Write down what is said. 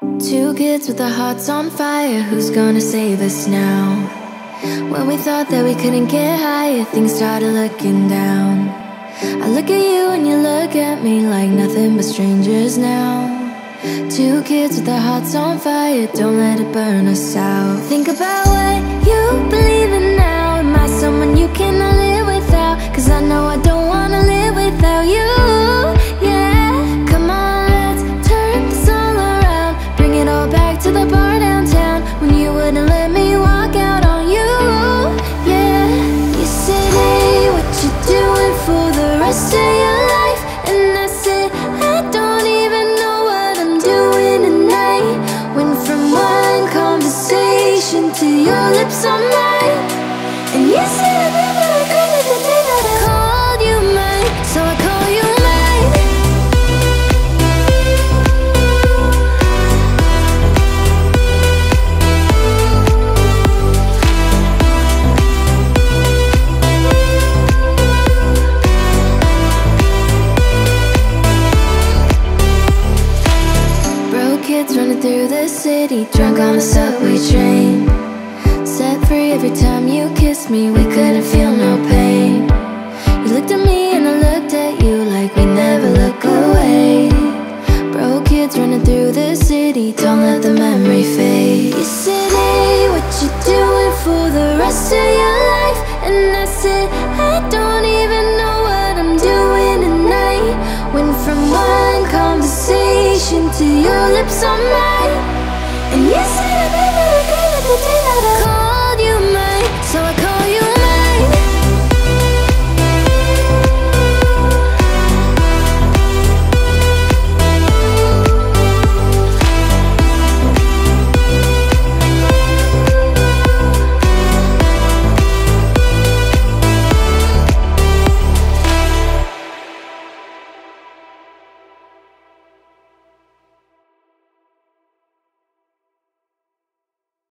Two kids with their hearts on fire, who's gonna save us now? When we thought that we couldn't get higher, things started looking down. I look at you and you look at me like nothing but strangers now. Two kids with their hearts on fire, don't let it burn us out. Think about what you believe in now. Am I someone you cannot live without? Cause I know I don't wanna live without you, yeah. Come on, let's turn this all around. Bring it all back to the bar downtown, when you wouldn't let me walk out on you, yeah. You said, hey, what you doing for the rest of your life? And I said, I don't even know what I'm doing tonight. Went from one conversation to your lips on mine. And you said I never regretted the day that I called you mine. So I call you mine. Broke kids running through the city, drunk on the subway train. Set free every time you kissed me, we couldn't feel no pain. You looked at me and I looked at you like we never look away. Broke kids running through the city, don't let the memory fade. You said, hey, what you doing for the rest of your life? And I said, I don't even know what I'm doing tonight. Went from one conversation to your lips on mine. And you said I never regretted the day that I